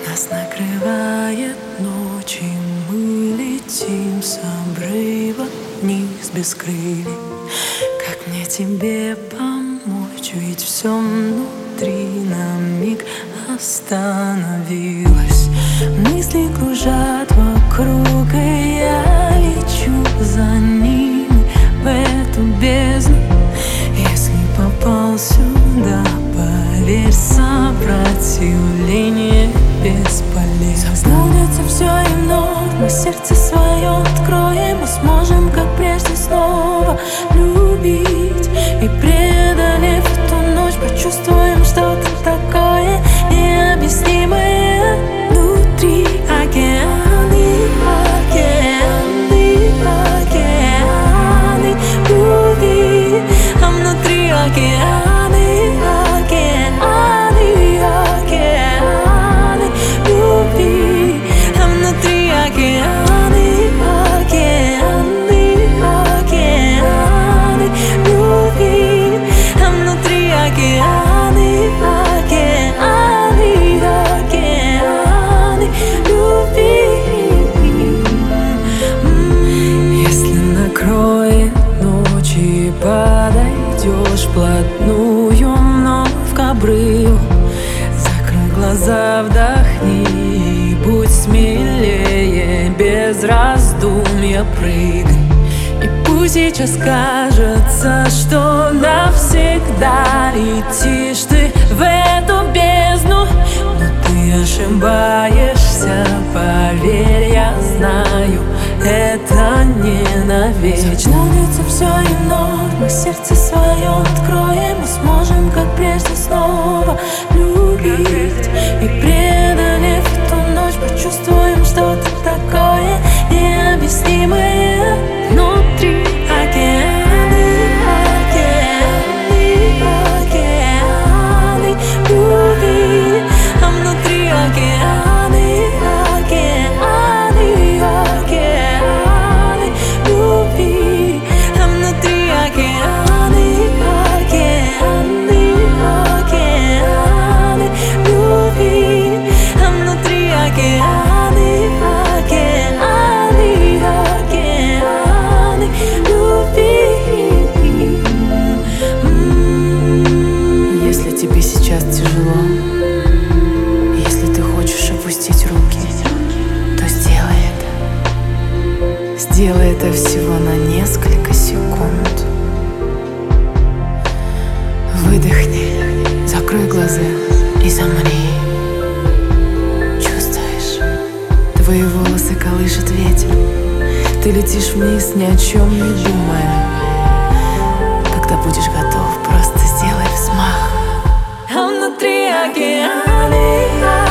Нас накрывает ночь, и мы летим с обрыва вниз без крыльев. Как мне тебе помочь, ведь все внутри на миг остановилось. Мысли кружат вокруг, и я лечу за ними в эту бездну. Если попал сюда, поверь, сопротивление бесполезно. Становится все иное, мы сердце свое откроем. Мы сможем, как прежде, снова любить. И преодолев эту ночь, почувствуем что-то такое необъяснимое внутри. Океаны, океаны, океаны любви, а внутри океаны, океаны, океаны любви, а внутри океаны, океаны, океаны любви, а внутри океаны, океаны, океаны любви. Если накроет ночь и подойдешь вплотную вновь к обрыву, закрой глаза, вдохни и будь смелее, без раздумья прыгай. И пусть сейчас кажется, что навсегда летишь ты в эту бездну, но ты ошибаешься, поверь, я знаю, это не навечно. Становится все иное, мы сердце свое откроем. Мы сможем, как прежде, снова любить. И преодолев эту ночь, почувствуем что-то такое необъяснимое внутри. Океаны, океаны, океаны любви, а внутри океаны, океаны, океаны любви, а внутри океаны, океаны, океаны любви, а внутри океаны, океаны, океаны любви. Если тебе сейчас тяжело, если ты хочешь опустить руки, то сделай это. Сделай это всего на несколько секунд. Выдохни, закрой глаза и замри. Чувствуешь? Твои волосы колышет ветер. Ты летишь вниз, ни о чем не думая. Когда будешь готов, просто сделай взмах. А внутри океаны.